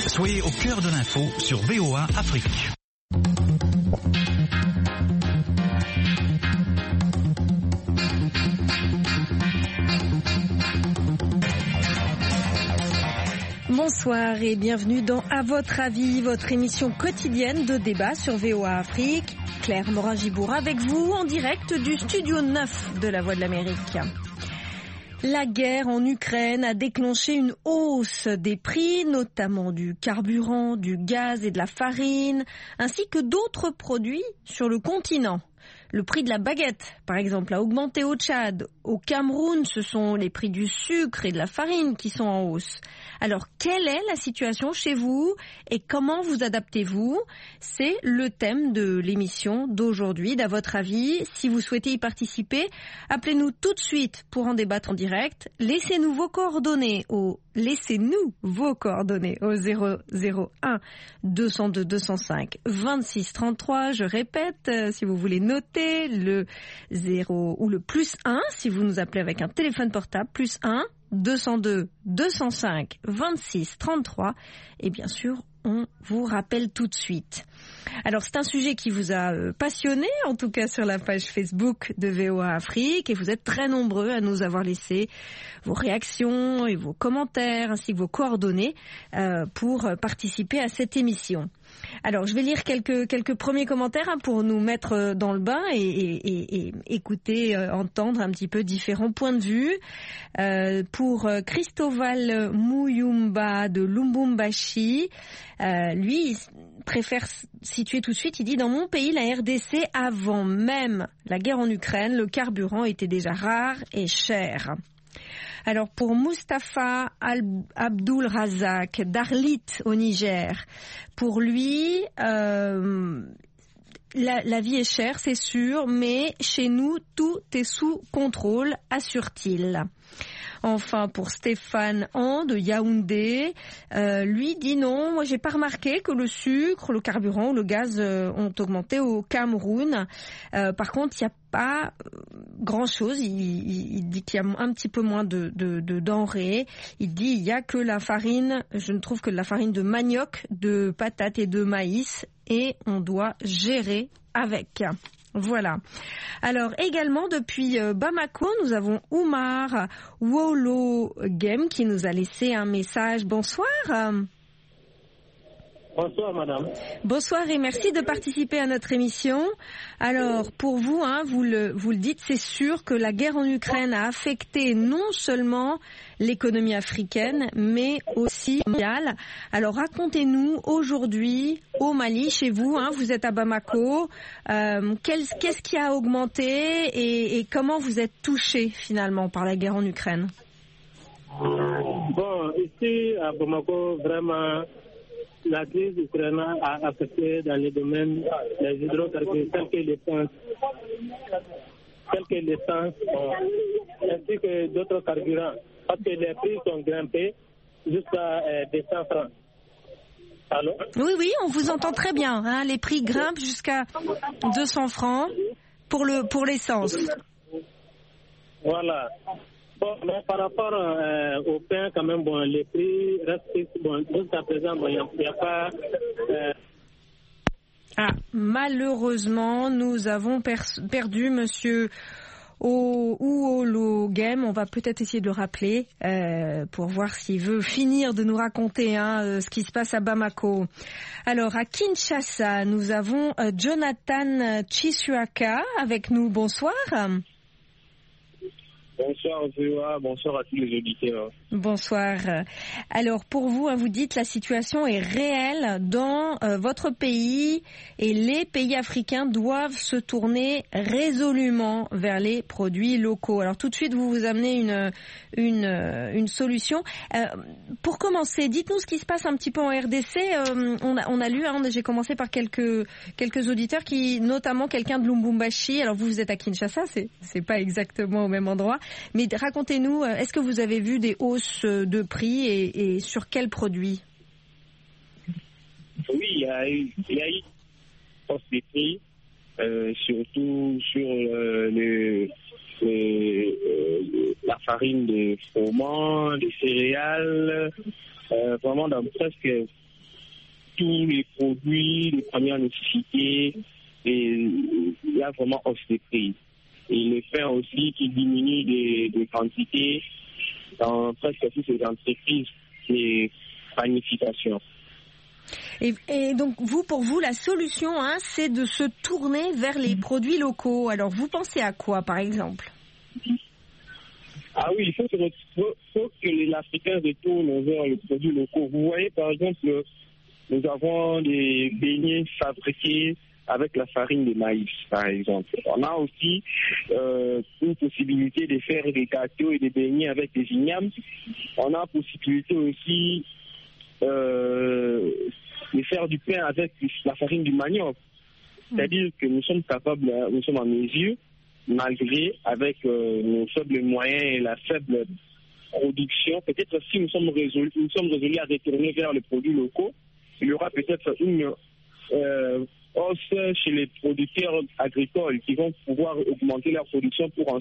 Soyez au cœur de l'info sur VOA Afrique. Bonsoir et bienvenue dans À votre avis, votre émission quotidienne de débat sur VOA Afrique. Claire Morin-Gibour avec vous en direct du studio 9 de la Voix de l'Amérique. La guerre en Ukraine a déclenché une hausse des prix, notamment du carburant, du gaz et de la farine, ainsi que d'autres produits sur le continent. Le prix de la baguette, par exemple, a augmenté au Tchad. Au Cameroun, ce sont les prix du sucre et de la farine qui sont en hausse. Alors, quelle est la situation chez vous et comment vous adaptez-vous? C'est le thème de l'émission d'aujourd'hui. D'à votre avis, si vous souhaitez y participer, appelez-nous tout de suite pour en débattre en direct. Laissez-nous vos coordonnées au 001 202 205 26 33. Je répète, si vous voulez noter le 0 ou le +1 si vous nous appelez avec un téléphone portable, +1 202 205 26 33 et bien sûr on vous rappelle tout de suite. Alors c'est un sujet qui vous a passionné, en tout cas sur la page Facebook de VOA Afrique, et vous êtes très nombreux à nous avoir laissé vos réactions et vos commentaires ainsi que vos coordonnées pour participer à cette émission. Alors je vais lire quelques premiers commentaires pour nous mettre dans le bain et écouter, entendre un petit peu différents points de vue. Pour Christoval Mouyumba de Lubumbashi, lui il préfère situer tout de suite, il dit: dans mon pays, la RDC, avant même la guerre en Ukraine, le carburant était déjà rare et cher. Alors pour Mustapha Abdul Razak d'Arlit au Niger, pour lui, la vie est chère, c'est sûr, mais chez nous, tout est sous contrôle, assure-t-il. Enfin, pour Stéphane Han de Yaoundé, lui dit non, moi j'ai pas remarqué que le sucre, le carburant ou le gaz ont augmenté au Cameroun. Par contre, il n'y a pas grand-chose. Il dit qu'il y a un petit peu moins de denrées. Il dit il y a que la farine, je ne trouve que de la farine de manioc, de patates et de maïs, et on doit gérer avec. Voilà. Alors également depuis Bamako, nous avons Oumar Wolo Game qui nous a laissé un message. Bonsoir. Bonsoir madame. Bonsoir et merci de participer à notre émission. Alors pour vous, vous le dites, c'est sûr que la guerre en Ukraine a affecté non seulement l'économie africaine, mais aussi mondiale. Alors racontez-nous aujourd'hui au Mali, chez vous, vous êtes à Bamako, qu'est-ce qui a augmenté et comment vous êtes touché finalement par la guerre en Ukraine? Bon, ici à Bamako, vraiment, la crise ukrainienne a affecté dans les domaines des hydrocarbures tels que l'essence, ainsi que d'autres carburants, parce que les prix sont grimpés jusqu'à 200 francs. Allô? Oui, on vous entend très bien. Les prix grimpent jusqu'à 200 francs pour l'essence. Voilà. Bon, mais par rapport au pain, quand même, bon, les prix restent fixes. Bon, jusqu'à présent, bon, il n'y a pas... malheureusement, nous avons perdu Monsieur Ouolo Game. On va peut-être essayer de le rappeler pour voir s'il veut finir de nous raconter ce qui se passe à Bamako. Alors, à Kinshasa, nous avons Jonathan Chisuaka avec nous. Bonsoir. Bonsoir VOA, bonsoir à tous les auditeurs. Bonsoir. Alors pour vous, vous dites la situation est réelle dans votre pays et les pays africains doivent se tourner résolument vers les produits locaux. Alors tout de suite, vous amenez une solution. Pour commencer, dites-nous ce qui se passe un petit peu en RDC. On a lu, j'ai commencé par quelques auditeurs notamment quelqu'un de Lubumbashi. Alors vous êtes à Kinshasa, c'est pas exactement au même endroit. Mais racontez-nous, est-ce que vous avez vu des hausses de prix et sur quels produits? Oui, il y a eu hausse des prix, surtout sur la farine de froment, les céréales, vraiment dans presque tous les produits de première nécessité, et il y a vraiment hausse des prix. Et le pain aussi qui diminue de quantité dans presque toutes ces entreprises de panification. Et donc, pour vous, la solution, c'est de se tourner vers les produits locaux. Alors, vous pensez à quoi, par exemple? Ah oui, il faut que les Africains se tournent vers les produits locaux. Vous voyez, par exemple, nous avons des beignets fabriqués avec la farine de maïs, par exemple. On a aussi une possibilité de faire des gâteaux et des beignets avec des ignames. On a la possibilité aussi de faire du pain avec la farine du manioc. C'est-à-dire que nous sommes capables, nous sommes en mesure, malgré avec nos faibles moyens et la faible production, peut-être si nous sommes résolus à retourner vers les produits locaux, il y aura peut-être une hausse chez les producteurs agricoles qui vont pouvoir augmenter leur production pour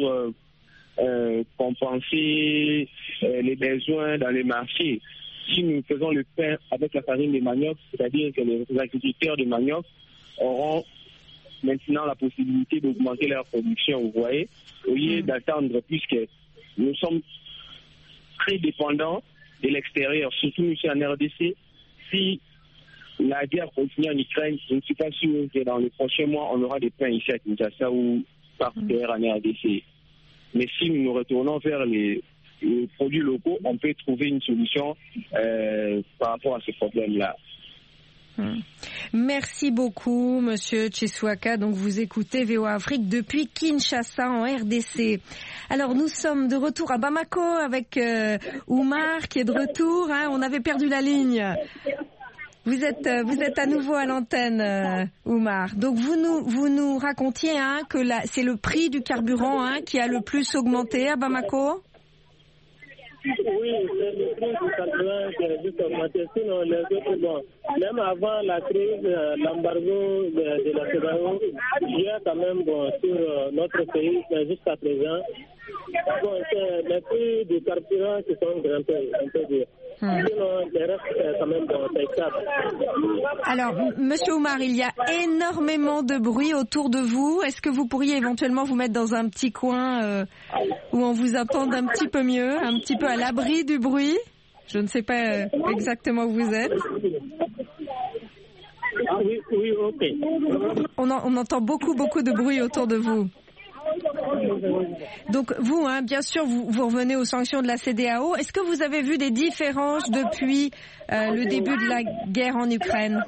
compenser les besoins dans les marchés. Si nous faisons le pain avec la farine de manioc, c'est-à-dire que les agriculteurs de manioc auront maintenant la possibilité d'augmenter leur production, vous voyez, au lieu d'attendre, puisque nous sommes très dépendants de l'extérieur, surtout nous en RDC. Si la guerre continue en Ukraine, je ne suis pas sûr que dans les prochains mois, on aura des pains ici à Kinshasa ou par terre en RDC. Mais si nous nous retournons vers les produits locaux, on peut trouver une solution par rapport à ce problème-là. Merci beaucoup, Monsieur Tchiswaka. Donc, vous écoutez VOA Afrique depuis Kinshasa en RDC. Alors, nous sommes de retour à Bamako avec Oumar qui est de retour. On avait perdu la ligne. Vous êtes à nouveau à l'antenne, Oumar. Donc, vous nous racontiez que c'est le prix du carburant qui a le plus augmenté à Bamako. Oui, c'est le prix du carburant qui a juste augmenté. Sinon, les autres, bon, même avant la crise, l'embargo de la CEDEAO, il y a quand même, sur notre pays, jusqu'à présent, c'est les prix du carburant qui sont grimpés, un peu dur. Sinon, les restes, quand même, c'est stable. Alors, Monsieur Oumar, il y a énormément de bruit autour de vous. Est-ce que vous pourriez éventuellement vous mettre dans un petit coin où on vous entende un petit peu mieux, un petit peu à l'abri du bruit? Je ne sais pas exactement où vous êtes. Oui, ok. On entend beaucoup de bruit autour de vous. Donc vous, bien sûr, vous revenez aux sanctions de la CEDEAO. Est-ce que vous avez vu des différences depuis le début de la guerre en Ukraine?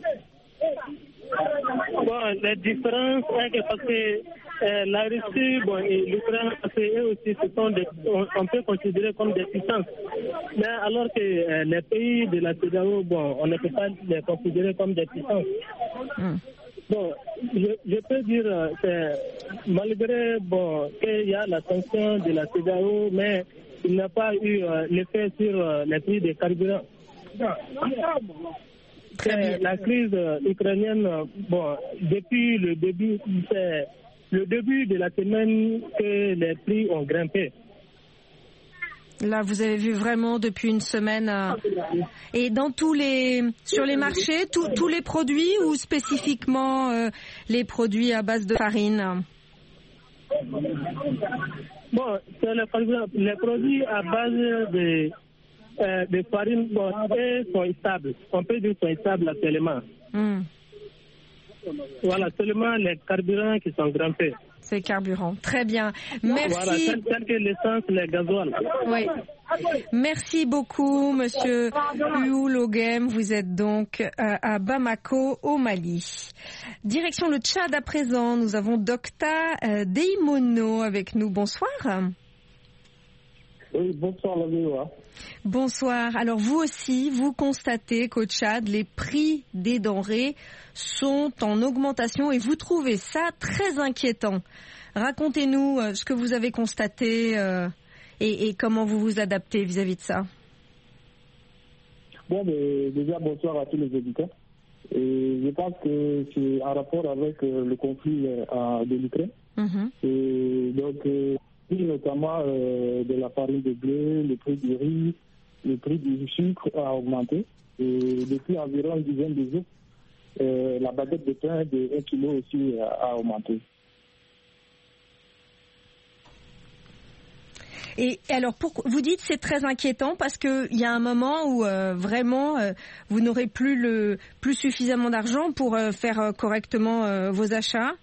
La différence est que parce que la Russie et l'Ukraine, eux aussi, on peut considérer comme des puissances. Mais alors que les pays de la CEDEAO, on ne peut pas les considérer comme des puissances. Bon, je peux dire que malgré qu'il y a la sanction de la CEDEAO, mais il n'a pas eu l'effet sur les prix des carburants. La crise ukrainienne, depuis le début, c'est le début de la semaine que les prix ont grimpé. Là, vous avez vu vraiment depuis une semaine. Et sur les marchés, tous les produits ou spécifiquement les produits à base de farine? C'est les produits à base de farine, sont stables. On peut dire qu'ils sont stables actuellement. Voilà, seulement les carburants qui sont grimpés. C'est carburant. Très bien. Merci. Voilà, tel que l'essence, les gasoil. Oui. Merci beaucoup, Monsieur Uulogem. Vous êtes donc à Bamako, au Mali. Direction le Tchad à présent. Nous avons Docta Deimono avec nous. Bonsoir. Oui, bonsoir, la VOA. Bonsoir. Alors vous aussi, vous constatez qu'au Tchad, les prix des denrées sont en augmentation et vous trouvez ça très inquiétant. Racontez-nous ce que vous avez constaté et comment vous vous adaptez vis-à-vis de ça. Déjà, bonsoir à tous les auditeurs. Et je pense que c'est en rapport avec le conflit de l'Ukraine. Et donc, notamment de la farine de blé, le prix du riz, le prix du sucre a augmenté. Et depuis environ une dizaine de jours, la baguette de pain de 1 kg aussi a augmenté. Et alors, vous dites c'est très inquiétant parce qu'il y a un moment où vraiment vous n'aurez plus suffisamment d'argent pour faire correctement vos achats.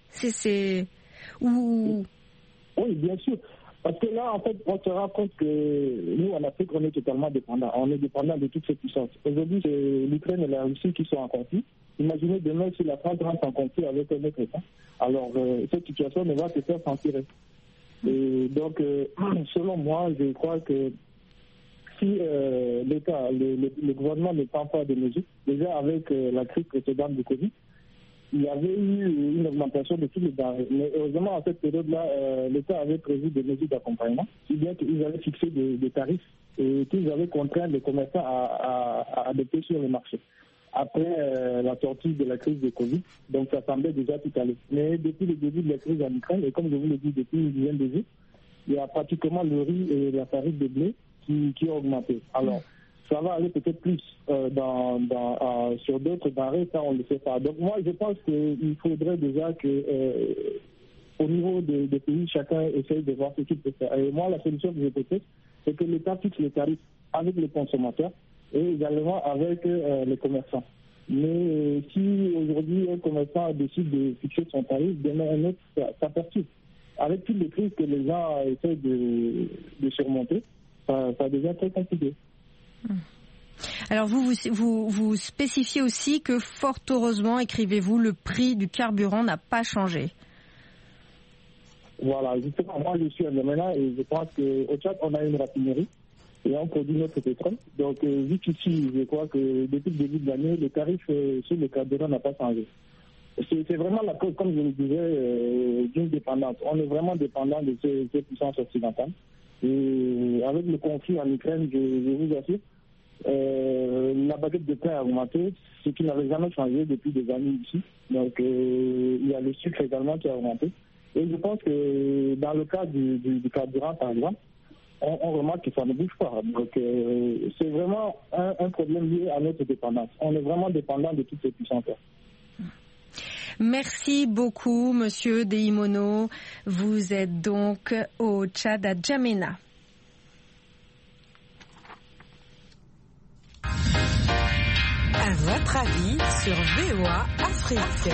Oui, bien sûr. Parce que là, en fait, on se rend compte que nous, en Afrique, on est totalement dépendants. On est dépendants de toutes ces puissances. Aujourd'hui, c'est l'Ukraine et la Russie qui sont en conflit. Imaginez demain si la France rentre en conflit avec un autre État. Alors, cette situation ne va se faire sans tirer. Et donc, selon moi, je crois que si l'État, le gouvernement ne prend pas de mesures, déjà avec la crise précédente du Covid, il y avait eu une augmentation de tous les denrées. Mais heureusement, à cette période-là, l'État avait prévu des mesures d'accompagnement, si bien qu'ils avaient fixé des tarifs et qu'ils avaient contraint les commerçants à adopter sur le marché. Après la sortie de la crise de Covid, donc ça semblait déjà tout aller. Mais depuis le début de la crise en Ukraine, et comme je vous l'ai dit depuis une dizaine de jours, il y a pratiquement le riz et la farine de blé qui ont augmenté. Alors, ça va aller peut-être plus sur d'autres denrées, ça on ne le sait pas. Donc moi je pense qu'il faudrait déjà que au niveau des pays, chacun essaye de voir ce qu'il peut faire. Et moi la solution que je propose, c'est que l'État fixe les tarifs avec les consommateurs et également avec les commerçants. Mais si aujourd'hui un commerçant décide de fixer son tarif, demain un autre, ça perturbe. Avec toutes les crises que les gens essayent de surmonter, ça devient très compliqué. Alors vous spécifiez aussi que fort heureusement, écrivez-vous, le prix du carburant n'a pas changé. Voilà, justement, moi je suis un maintenant et je pense qu'au Tchad, on a une raffinerie et on produit notre pétrole. Donc vu qu'ici, je crois que depuis le début de l'année, le tarif sur le carburant n'a pas changé. C'est vraiment la cause, comme je le disais, d'une dépendance. On est vraiment dépendant de ces puissances occidentales. Et avec le conflit en Ukraine, je vous assure, la baguette de pain a augmenté, ce qui n'avait jamais changé depuis des années ici. Donc il y a le sucre également qui a augmenté. Et je pense que dans le cas du carburant, par exemple, on remarque que ça ne bouge pas. Donc c'est vraiment un problème lié à notre dépendance. On est vraiment dépendant de toutes ces puissances. Merci beaucoup, Monsieur Deimono. Vous êtes donc au Tchad, à Djamena. À votre avis sur VOA Afrique.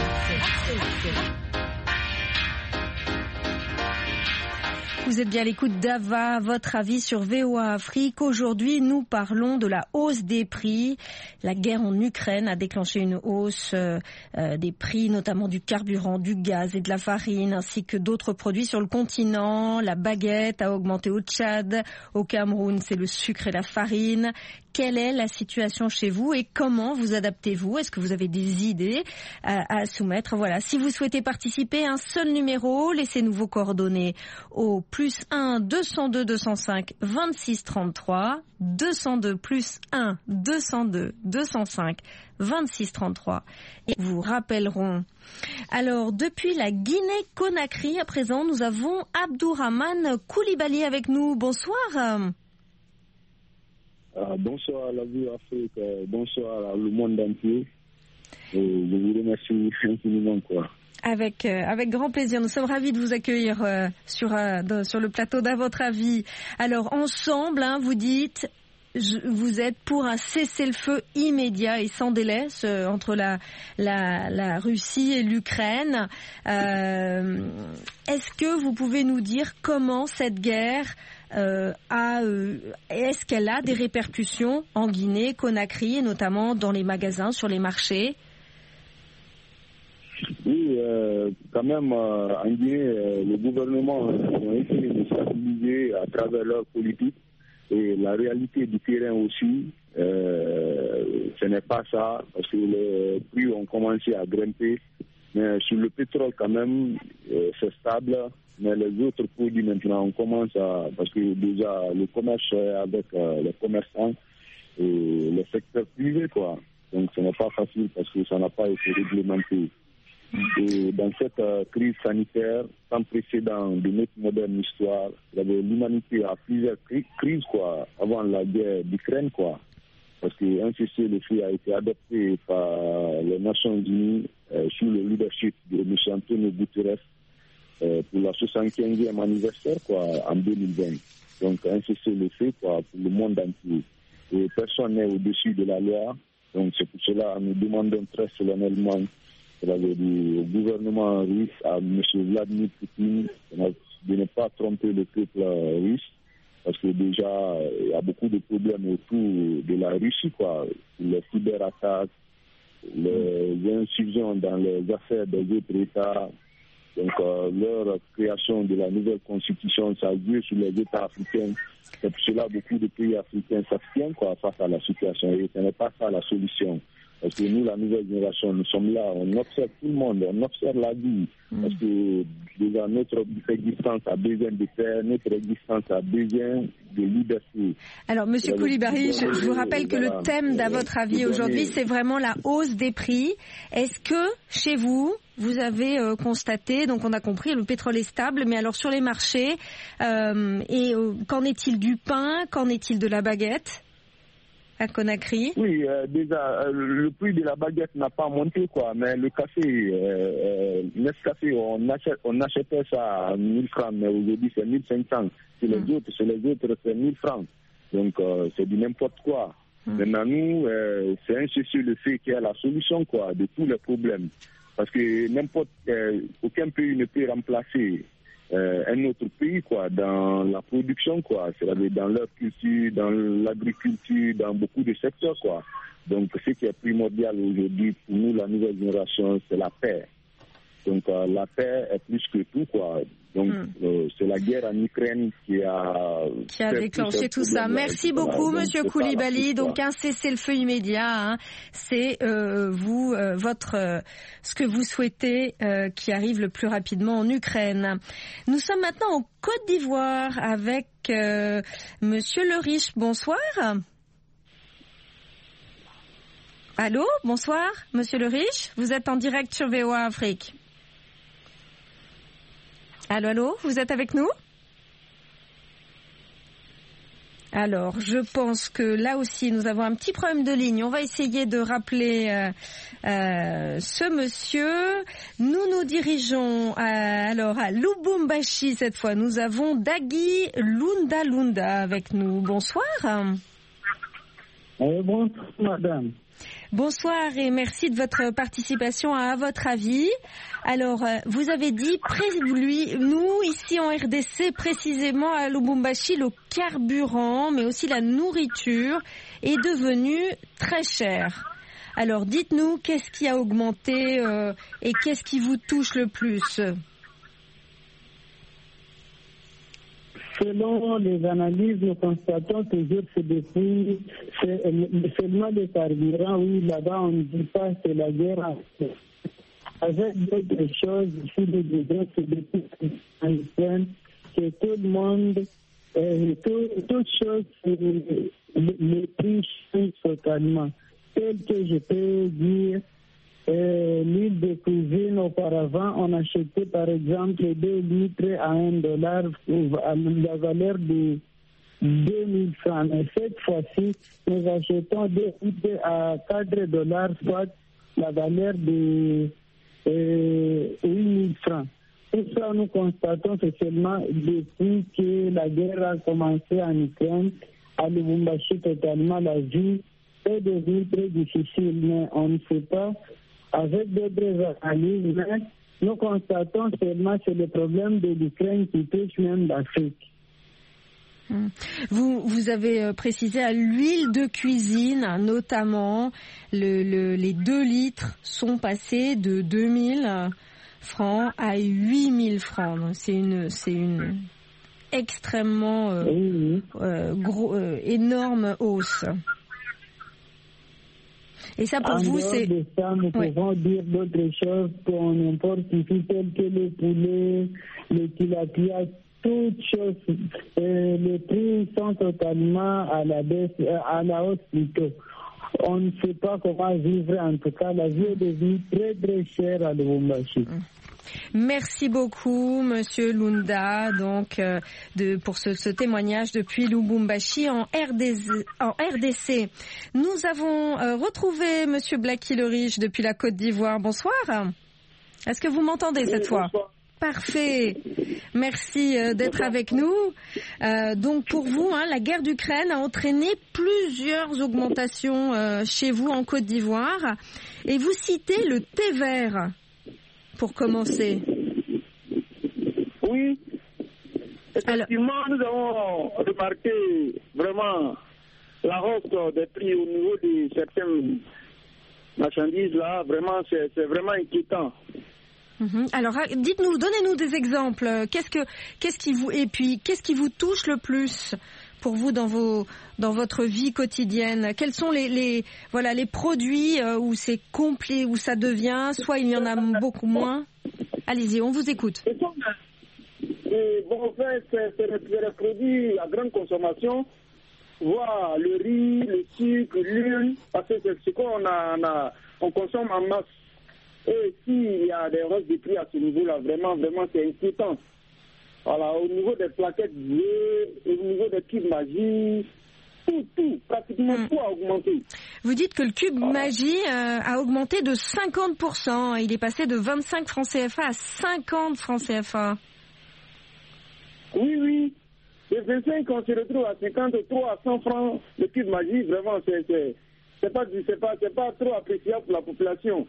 Vous êtes bien à l'écoute d'Ava, votre avis sur VOA Afrique. Aujourd'hui, nous parlons de la hausse des prix. La guerre en Ukraine a déclenché une hausse des prix, notamment du carburant, du gaz et de la farine, ainsi que d'autres produits sur le continent. La baguette a augmenté au Tchad. Au Cameroun, c'est le sucre et la farine. Quelle est la situation chez vous et comment vous adaptez-vous? Est-ce que vous avez des idées à soumettre? Voilà. Si vous souhaitez participer, un seul numéro, laissez-nous vos coordonnées au +1 202 205 26 33, 202 +1 202 205 26 33 et vous rappellerons. Alors, depuis la Guinée-Conakry, à présent, nous avons Abdourahmane Koulibaly avec nous. Bonsoir. Bonsoir à la vie Afrique, bonsoir à le monde entier. Je vous remercie infiniment. Avec grand plaisir. Nous sommes ravis de vous accueillir sur le plateau d'À votre avis. Alors, ensemble, vous dites, vous êtes pour un cessez-le-feu immédiat et sans délai entre la Russie et l'Ukraine. Est-ce que vous pouvez nous dire comment cette guerre est-ce qu'elle a des répercussions en Guinée, Conakry, et notamment dans les magasins, sur les marchés? Oui, quand même, en Guinée, le gouvernement a essayé de stabiliser à travers leur politique et la réalité du terrain aussi, ce n'est pas ça, parce que les prix ont commencé à grimper. Mais sur le pétrole, quand même, c'est stable. Mais les autres produits, maintenant, on commence à... Parce que déjà, le commerce avec les commerçants et le secteur privé, quoi. Donc, ce n'est pas facile parce que ça n'a pas été réglementé. Et dans cette crise sanitaire sans précédent de notre moderne histoire, l'humanité a plusieurs crises avant la guerre d'Ukraine parce qu'un cessez-le-feu a été adopté par les Nations Unies sous le leadership de M. Antonio Guterres pour la 75e anniversaire en 2020. Donc un cessez-le-feu pour le monde entier. Et personne n'est au-dessus de la loi. Donc c'est pour cela que nous demandons très solennellement au gouvernement russe, à M. Vladimir Poutine, de ne pas tromper le peuple russe, parce que déjà, il y a beaucoup de problèmes autour de la Russie, les cyberattaques, les intrusions dans les affaires des autres États. Donc, leur création de la nouvelle constitution, ça a lieu sur les États africains. C'est pour cela que beaucoup de pays africains s'abstiennent face à la situation. Et ce n'est pas ça la solution. Parce que nous, la nouvelle génération, nous sommes là, on observe tout le monde, on observe la vie. Parce que déjà, notre existence a besoin de paix, notre existence a besoin de liberté. Alors, Monsieur Coulibaly, je vous rappelle que le thème d'à votre avis aujourd'hui, c'est vraiment la hausse des prix. Est-ce que, chez vous, vous avez constaté, donc on a compris, le pétrole est stable, mais alors sur les marchés, qu'en est-il du pain, qu'en est-il de la baguette à Conakry? Oui, déjà, le prix de la baguette n'a pas monté, mais le café, Nescafé, on achetait ça à 1000 francs, mais aujourd'hui c'est 1500. C'est les autres, c'est 1000 francs. Donc, c'est du n'importe quoi. Maintenant, nous, c'est un cessez-le-feu qui est la solution, de tous les problèmes. Parce que aucun pays ne peut remplacer un autre pays dans la production c'est-à-dire dans leur culture, dans l'agriculture, dans beaucoup de secteurs Donc ce qui est primordial aujourd'hui pour nous, la nouvelle génération, c'est la paix. Donc la paix est plus que tout Donc c'est la guerre en Ukraine qui a déclenché tout ça. Merci beaucoup, Monsieur Coulibaly. Donc un cessez-le-feu immédiat, c'est ce que vous souhaitez qui arrive le plus rapidement en Ukraine. Nous sommes maintenant en Côte d'Ivoire avec Monsieur Le Riche. Bonsoir. Allô, bonsoir, Monsieur Le Riche. Vous êtes en direct sur VOA Afrique. Allô, vous êtes avec nous? Alors, je pense que là aussi, nous avons un petit problème de ligne. On va essayer de rappeler ce monsieur. Nous dirigeons à Lubumbashi cette fois. Nous avons Dagui Lunda avec nous. Bonsoir. Bonsoir, madame. Bonsoir et merci de votre participation à votre avis. Alors, vous avez dit, nous, ici en RDC, précisément à Lubumbashi, le carburant, mais aussi la nourriture, est devenu très cher. Alors, dites-nous, qu'est-ce qui a augmenté et qu'est-ce qui vous touche le plus ? Selon les analyses, nous constatons toujours que depuis seulement le carburant, oui, là-bas on ne dit pas que la guerre avec d'autres choses, ici nous disons que depuis que tout le monde, toutes choses, les prix changent totalement. Tel que je peux dire, l'huile de cuisine, auparavant, on achetait par exemple 2 litres à $1 à la valeur de 2000 francs. Mais cette fois-ci, nous achetons 2 litres à $4, soit la valeur de 8000 francs. Tout ça, nous constatons que seulement depuis que la guerre a commencé en Ukraine, à Lubumbashi totalement, la vie est devenue très difficile. Mais on ne sait pas. Avec d'autres analyses, nous constatons seulement que c'est le problème de l'Ukraine qui touche même l'Afrique. Vous avez précisé à l'huile de cuisine, notamment, les 2 litres sont passés de 2000 francs à 8000 francs. Donc c'est une extrêmement énorme hausse. Et ça, pour vous, c'est... De ça, nous pouvons dire d'autres choses qu'on importe ici, telles que le poulet, le tilapia, toutes choses. Les prix sont totalement à la baisse, à la hausse plutôt. on ne sait pas comment vivre. En tout cas, la vie est devenue très très chère à Lubumbashi. Merci beaucoup, Monsieur Lunda, donc pour ce témoignage depuis Lubumbashi en RDC. Nous avons retrouvé Monsieur Blacky le Riche depuis la Côte d'Ivoire. Bonsoir. Est-ce que vous m'entendez cette fois? Bonsoir. Parfait. Merci d'être avec nous. Donc pour vous, la guerre d'Ukraine a entraîné plusieurs augmentations chez vous en Côte d'Ivoire. Et vous citez le thé vert pour commencer. Oui. Effectivement, nous avons remarqué vraiment la hausse des prix au niveau de certaines marchandises là. Vraiment, c'est vraiment inquiétant. Alors, dites-nous, donnez-nous des exemples. Qu'est-ce qui vous touche le plus pour vous dans votre vie quotidienne? Quels sont les produits où c'est complet, où ça devient, soit il y en a beaucoup moins? Allez-y, on vous écoute. Bon, en fait, c'est des produits à grande consommation, voire le riz, le sucre, l'huile, parce que c'est ce on consomme en masse. Et s'il y a des hausses de prix à ce niveau-là, vraiment, c'est inquiétant. Voilà, au niveau des plaquettes bleues, au niveau des cubes magie, tout, pratiquement tout a augmenté. Vous dites que le cube magie a augmenté de 50%. Il est passé de 25 francs CFA à 50 francs CFA. Oui. Les 25, on se retrouve à 53 à 100 francs le cube magie. Vraiment, c'est pas trop appréciable pour la population.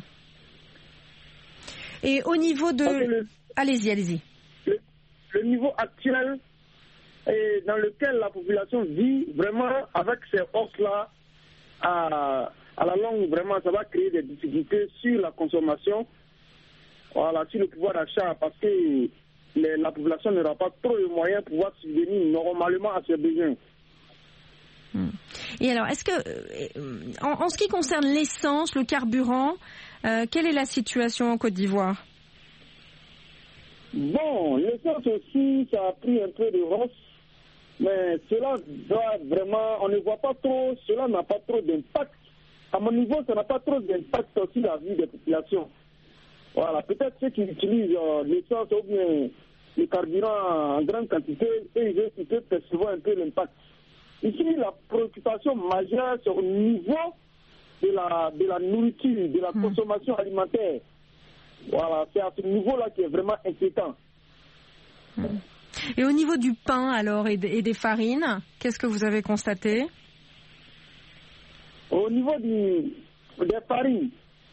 Et au niveau de... Allez-y. Le niveau actuel dans lequel la population vit, vraiment, avec ces hausses-là, à la longue, vraiment, ça va créer des difficultés sur la consommation, voilà, sur le pouvoir d'achat, parce que la population n'aura pas trop de moyens pour pouvoir subvenir normalement à ses besoins. Et alors, est-ce que, en ce qui concerne l'essence, le carburant, quelle est la situation en Côte d'Ivoire? Bon, l'essence aussi, ça a pris un peu de hausse, mais cela doit vraiment, on ne voit pas trop, cela n'a pas trop d'impact. À mon niveau, ça n'a pas trop d'impact sur la vie des populations. Voilà, peut-être ceux qui utilisent l'essence ou bien le carburant en grande quantité, ils peuvent percevoir un peu l'impact. Ici, la préoccupation majeure, c'est au niveau de la nourriture, de la consommation alimentaire. Voilà, c'est à ce niveau-là qui est vraiment inquiétant. Et au niveau du pain, alors, et des farines, qu'est-ce que vous avez constaté? Au niveau des farines,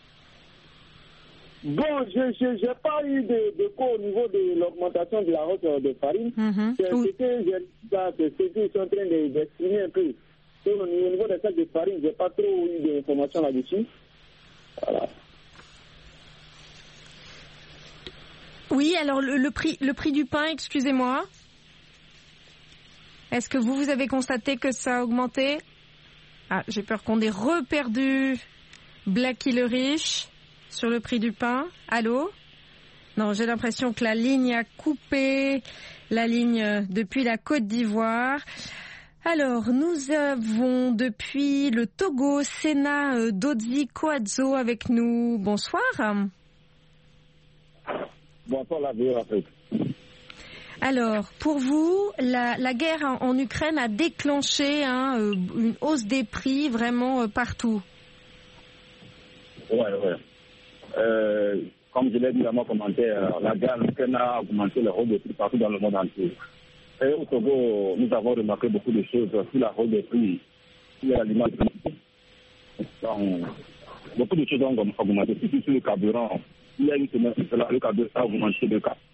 bon, je n'ai pas eu de cas au niveau de l'augmentation de la hausse des farines. C'est ce qu'ils sont en train d'exprimer un peu. Au niveau des sacs de farine, je n'ai pas trop eu d'informations là-dessus. Voilà. Oui, alors le prix du pain, excusez-moi. Est-ce que vous avez constaté que ça a augmenté? Ah, j'ai peur qu'on ait reperdu Blacky le Riche sur le prix du pain. Allô? Non, j'ai l'impression que la ligne a coupé, la ligne depuis la Côte d'Ivoire. Alors, nous avons depuis le Togo, Sena Dodzi Koadzo avec nous. Bonsoir. Bonsoir, la vie Afrique. Alors, pour vous, la guerre en Ukraine a déclenché une hausse des prix vraiment partout. Oui. Comme je l'ai dit dans mon commentaire, la guerre en Ukraine a augmenté le rôle des prix partout dans le monde entier. Et au Togo, nous avons remarqué beaucoup de choses sur la hausse des prix, sur l'alimentation. Beaucoup de choses ont augmenté, surtout sur le carburant. Il y a une semaine, le carburant a augmenté de 4.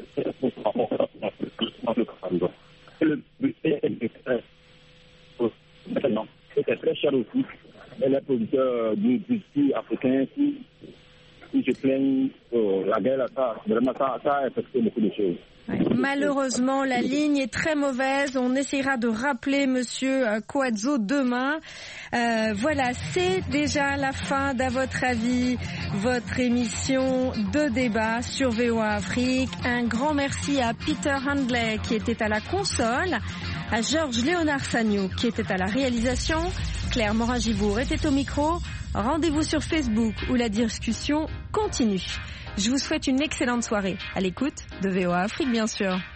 C'est très cher aussi. Et les producteurs du pays africain qui se plaignent la guerre, ça a affecté beaucoup de choses. Malheureusement, la ligne est très mauvaise. On essaiera de rappeler Monsieur Koadzo demain. Voilà, c'est déjà la fin d'À votre avis, votre émission de débat sur VOA Afrique. Un grand merci à Peter Handley qui était à la console, à Georges Léonard Sagno qui était à la réalisation, Claire Morin-Gibourg était au micro. Rendez-vous sur Facebook où la discussion continue. Je vous souhaite une excellente soirée à l'écoute de VOA Afrique, bien sûr.